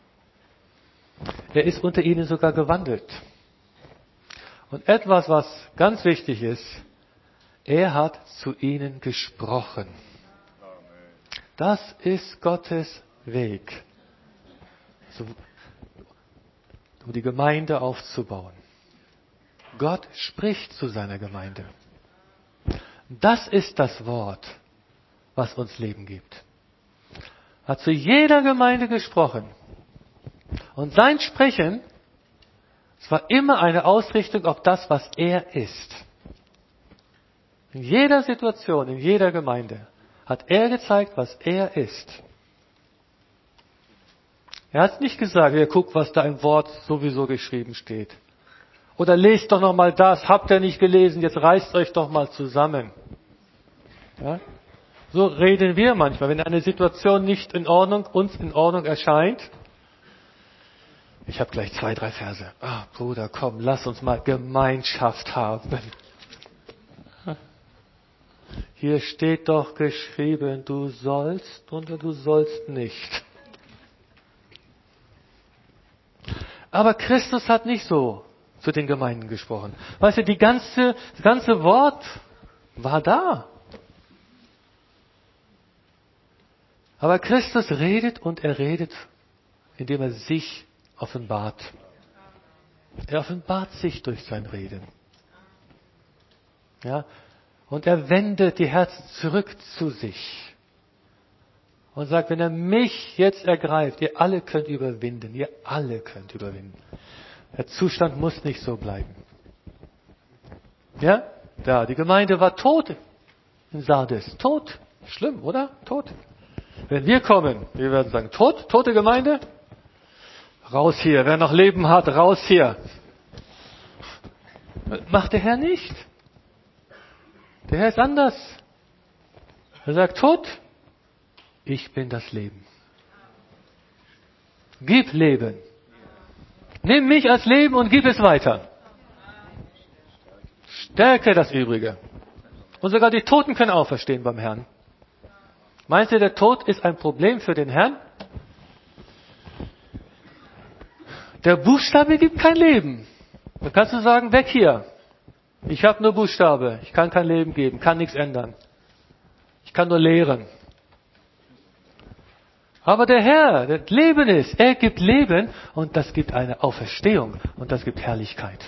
Er ist unter ihnen sogar gewandelt. Und etwas, was ganz wichtig ist, er hat zu ihnen gesprochen. Das ist Gottes Weg, um die Gemeinde aufzubauen. Gott spricht zu seiner Gemeinde. Das ist das Wort, was uns Leben gibt. Er hat zu jeder Gemeinde gesprochen. Und sein Sprechen, es war immer eine Ausrichtung auf das, was er ist. In jeder Situation, in jeder Gemeinde hat er gezeigt, was er ist. Er hat nicht gesagt, ja, guck, was da im Wort sowieso geschrieben steht. Oder lest doch noch mal das, habt ihr nicht gelesen, jetzt reißt euch doch mal zusammen. Ja? So reden wir manchmal, wenn eine Situation nicht in Ordnung, uns in Ordnung erscheint. Ich habe gleich zwei, drei Verse. Ah, Bruder, komm, lass uns mal Gemeinschaft haben. Hier steht doch geschrieben, du sollst oder du sollst nicht. Aber Christus hat nicht so zu den Gemeinden gesprochen. Weißt du, die ganze, das ganze Wort war da. Aber Christus redet und er redet, indem er sich offenbart. Er offenbart sich durch sein Reden. Ja? Und er wendet die Herzen zurück zu sich. Und sagt, wenn er mich jetzt ergreift, ihr alle könnt überwinden. Ihr alle könnt überwinden. Der Zustand muss nicht so bleiben. Ja? Da, die Gemeinde war tot in Sardes. Tot. Schlimm, oder? Tot. Wenn wir kommen, wir werden sagen, tot, tote Gemeinde, raus hier. Wer noch Leben hat, raus hier. Macht der Herr nicht. Der Herr ist anders. Er sagt, tot, ich bin das Leben. Gib Leben. Nimm mich als Leben und gib es weiter. Stärke das Übrige. Und sogar die Toten können auferstehen beim Herrn. Meinst du, der Tod ist ein Problem für den Herrn? Der Buchstabe gibt kein Leben. Dann kannst du sagen, weg hier. Ich habe nur Buchstabe. Ich kann kein Leben geben, kann nichts ändern. Ich kann nur lehren. Aber der Herr, der Leben ist, er gibt Leben und das gibt eine Auferstehung und das gibt Herrlichkeit.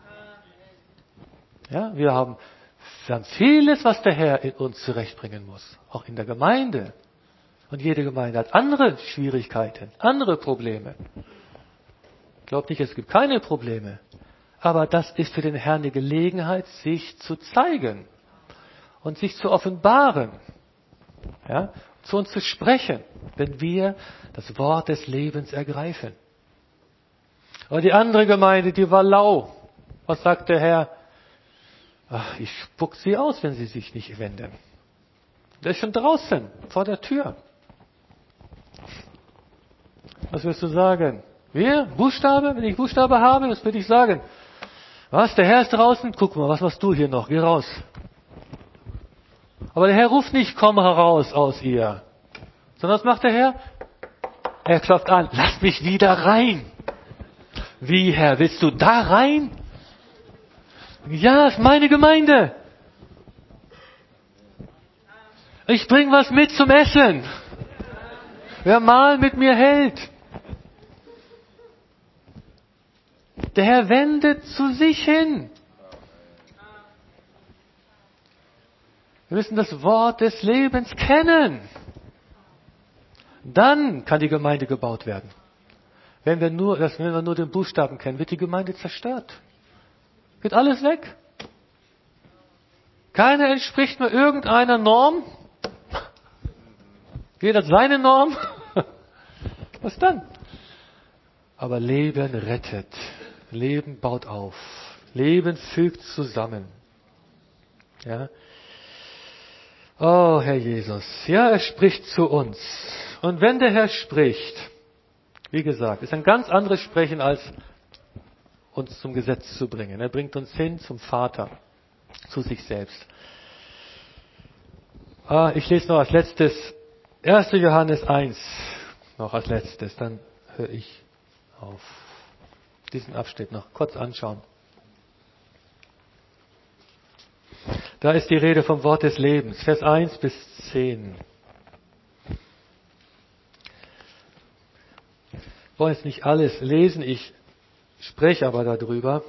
Ja, wir haben, wir haben vieles, was der Herr in uns zurechtbringen muss. Auch in der Gemeinde. Und jede Gemeinde hat andere Schwierigkeiten, andere Probleme. Ich glaube nicht, es gibt keine Probleme. Aber das ist für den Herrn die Gelegenheit, sich zu zeigen und sich zu offenbaren. Ja, zu uns zu sprechen, wenn wir das Wort des Lebens ergreifen. Aber die andere Gemeinde, die war lau. Was sagt der Herr? Ach, ich spuck sie aus, wenn sie sich nicht wenden. Der ist schon draußen, vor der Tür. Was wirst du sagen? Wir? Buchstabe? Wenn ich Buchstabe habe, was würde ich sagen? Was? Der Herr ist draußen? Guck mal, was machst du hier noch? Geh raus. Aber der Herr ruft nicht, komm heraus aus ihr. Sondern was macht der Herr? Er klopft an, lass mich wieder rein. Wie, Herr, willst du da rein? Ja, ist meine Gemeinde. Ich bring was mit zum Essen. Wer mal mit mir hält. Der Herr wendet zu sich hin. Wir müssen das Wort des Lebens kennen. Dann kann die Gemeinde gebaut werden. Wenn wir nur, wenn wir nur den Buchstaben kennen, wird die Gemeinde zerstört. Geht alles weg. Keiner entspricht mehr irgendeiner Norm. Jeder hat seine Norm. Was dann? Aber Leben rettet. Leben baut auf. Leben fügt zusammen. Ja. Oh, Herr Jesus. Ja, er spricht zu uns. Und wenn der Herr spricht, wie gesagt, ist ein ganz anderes Sprechen als uns zum Gesetz zu bringen. Er bringt uns hin zum Vater, zu sich selbst. Ah, ich lese noch als letztes erster Johannes eins, noch als letztes, dann höre ich auf. Diesen Abschnitt noch kurz anschauen. Da ist die Rede vom Wort des Lebens, Vers eins bis zehn. Ich wollte jetzt nicht alles lesen, ich spreche aber darüber.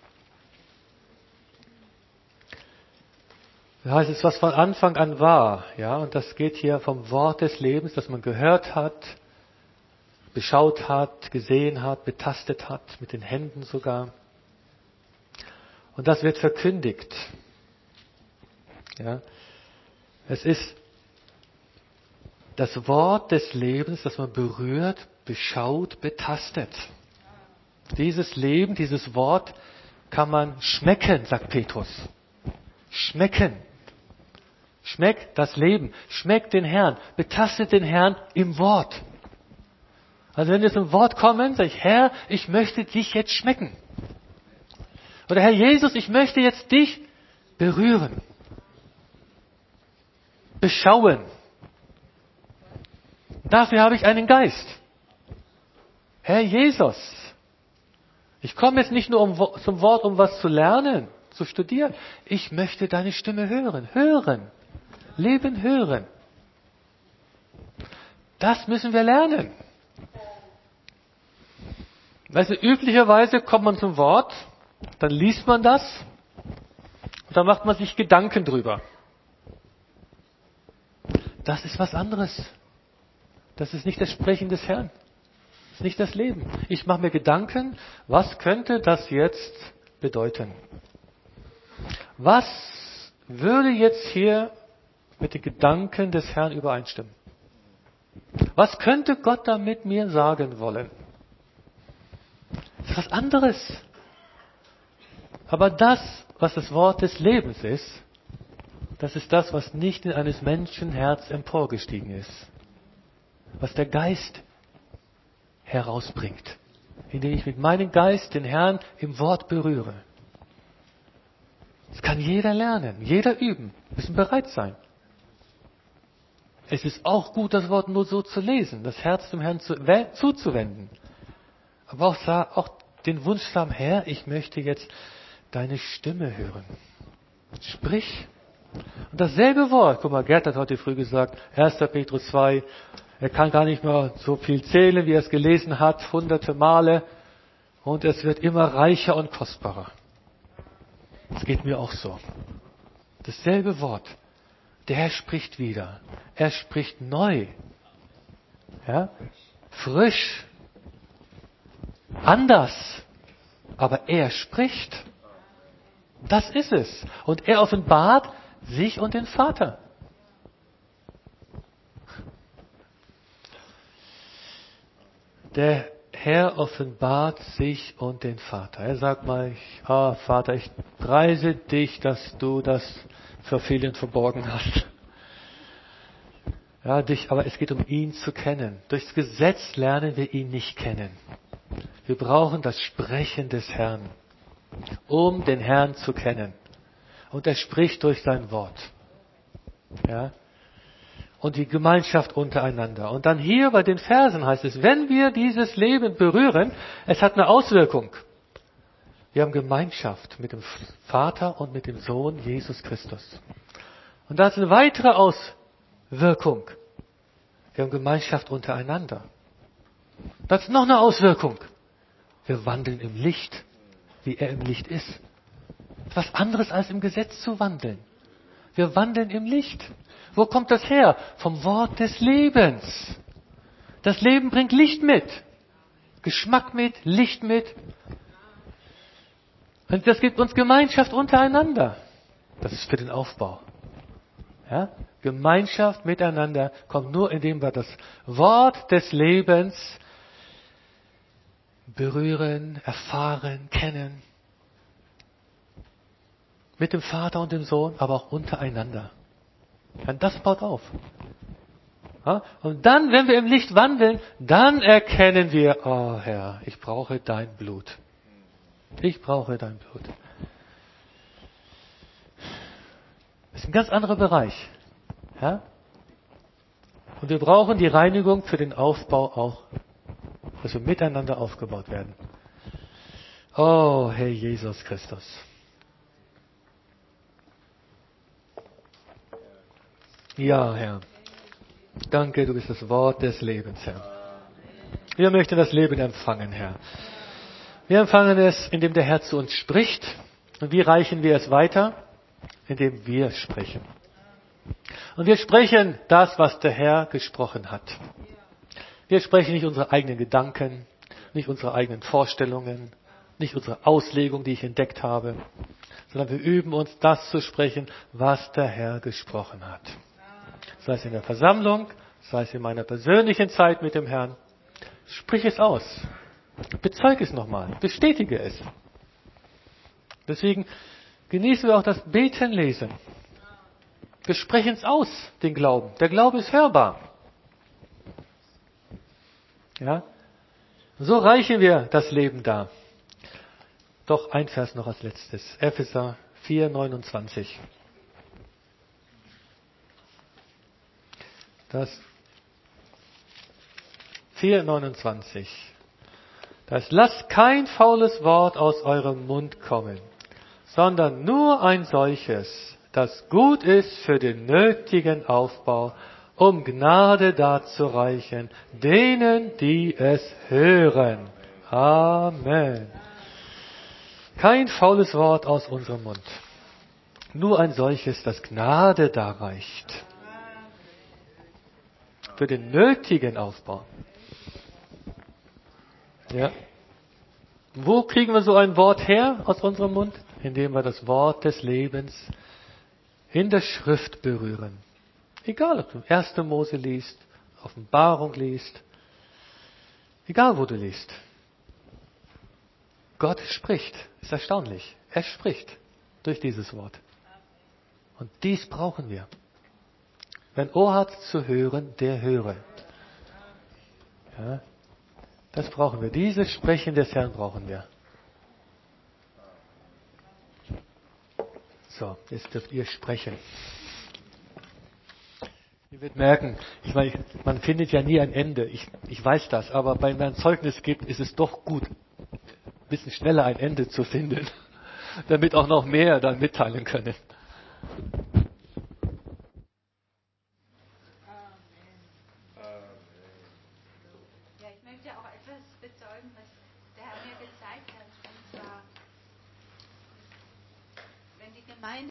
Da heißt es, was von Anfang an war, ja, und das geht hier vom Wort des Lebens, das man gehört hat, beschaut hat, gesehen hat, betastet hat, mit den Händen sogar. Und das wird verkündigt. Ja. Es ist das Wort des Lebens, das man berührt, beschaut, betastet. Dieses Leben, dieses Wort kann man schmecken, sagt Petrus. Schmecken. Schmeckt das Leben. Schmeckt den Herrn. Betastet den Herrn im Wort. Also wenn wir zum Wort kommen, sage ich, Herr, ich möchte dich jetzt schmecken. Oder Herr Jesus, ich möchte jetzt dich berühren. Beschauen. Dafür habe ich einen Geist. Herr Jesus, ich komme jetzt nicht nur um, zum Wort, um was zu lernen, zu studieren. Ich möchte deine Stimme hören. Hören. Leben hören. Das müssen wir lernen. Weißt du, üblicherweise kommt man zum Wort, dann liest man das und dann macht man sich Gedanken drüber. Das ist was anderes. Das ist nicht das Sprechen des Herrn. Das ist nicht das Leben. Ich mache mir Gedanken, was könnte das jetzt bedeuten? Was würde jetzt hier mit den Gedanken des Herrn übereinstimmen? Was könnte Gott da mit mir sagen wollen? Das ist was anderes. Aber das, was das Wort des Lebens ist, das ist das, was nicht in eines Menschen Herz emporgestiegen ist. Was der Geist herausbringt, indem ich mit meinem Geist den Herrn im Wort berühre. Das kann jeder lernen, jeder üben, müssen bereit sein. Es ist auch gut, das Wort nur so zu lesen, das Herz dem Herrn zu, zuzuwenden. Aber auch, auch den Wunsch zu haben, Herr, ich möchte jetzt deine Stimme hören. Sprich. Und dasselbe Wort, guck mal, Gerd hat heute früh gesagt, erster Petrus zwei, er kann gar nicht mehr so viel zählen, wie er es gelesen hat, hunderte Male. Und es wird immer reicher und kostbarer. Das geht mir auch so. Dasselbe Wort. Der Herr spricht wieder. Er spricht neu. Ja? Frisch. Anders. Aber er spricht. Das ist es. Und er offenbart sich und den Vater. Der Herr offenbart sich und den Vater. Er sagt mal, ah, Vater, ich preise dich, dass du das für vielen verborgen hast. Ja, dich, aber es geht um ihn zu kennen. Durchs Gesetz lernen wir ihn nicht kennen. Wir brauchen das Sprechen des Herrn, um den Herrn zu kennen. Und er spricht durch sein Wort. Ja. Und die Gemeinschaft untereinander. Und dann hier bei den Versen heißt es, wenn wir dieses Leben berühren, es hat eine Auswirkung. Wir haben Gemeinschaft mit dem Vater und mit dem Sohn Jesus Christus. Und da ist eine weitere Auswirkung. Wir haben Gemeinschaft untereinander. Das ist noch eine Auswirkung. Wir wandeln im Licht wie er im Licht ist. Was anderes als im Gesetz zu wandeln. Wir wandeln im Licht. Wo kommt das her? Vom Wort des Lebens. Das Leben bringt Licht mit. Geschmack mit, Licht mit. Und das gibt uns Gemeinschaft untereinander. Das ist für den Aufbau. Ja? Gemeinschaft miteinander kommt nur, indem wir das Wort des Lebens berühren, erfahren, kennen. Mit dem Vater und dem Sohn, aber auch untereinander. Und das baut auf. Ja? Und dann, wenn wir im Licht wandeln, dann erkennen wir, oh Herr, ich brauche dein Blut. Ich brauche dein Blut. Das ist ein ganz anderer Bereich. Ja? Und wir brauchen die Reinigung für den Aufbau auch, dass wir miteinander aufgebaut werden. Oh, Herr Jesus Christus. Ja, Herr. Danke, du bist das Wort des Lebens, Herr. Wir möchten das Leben empfangen, Herr. Wir empfangen es, indem der Herr zu uns spricht. Und wie reichen wir es weiter? Indem wir sprechen. Und wir sprechen das, was der Herr gesprochen hat. Wir sprechen nicht unsere eigenen Gedanken, nicht unsere eigenen Vorstellungen, nicht unsere Auslegung, die ich entdeckt habe, sondern wir üben uns, das zu sprechen, was der Herr gesprochen hat. Sei es in der Versammlung, sei es in meiner persönlichen Zeit mit dem Herrn. Sprich es aus. Bezeug es nochmal. Bestätige es. Deswegen genießen wir auch das Beten lesen. Wir sprechen es aus, den Glauben. Der Glaube ist hörbar. Ja? So reichen wir das Leben dar. Doch ein Vers noch als letztes. Epheser vier, neunundzwanzig. Das vier, neunundzwanzig. Das lasst kein faules Wort aus eurem Mund kommen, sondern nur ein solches, das gut ist für den nötigen Aufbau, um Gnade darzureichen, denen, die es hören. Amen. Kein faules Wort aus unserem Mund. Nur ein solches, das Gnade darreicht. Für den nötigen Aufbau. Ja. Wo kriegen wir so ein Wort her aus unserem Mund? Indem wir das Wort des Lebens in der Schrift berühren. Egal, ob du erste Mose liest, Offenbarung liest, egal wo du liest. Gott spricht. Ist erstaunlich. Er spricht durch dieses Wort. Und dies brauchen wir. Wenn Ohr hat zu hören, der höre. Ja, das brauchen wir. Dieses Sprechen des Herrn brauchen wir. So, jetzt dürft ihr sprechen. Ihr werdet merken, ich meine, man findet ja nie ein Ende. Ich, ich weiß das, aber wenn man ein Zeugnis gibt, ist es doch gut, ein bisschen schneller ein Ende zu finden, damit auch noch mehr dann mitteilen können. Ja, ich möchte auch etwas bezeugen, was der Herr mir gezeigt hat. Und zwar, wenn die Gemeinde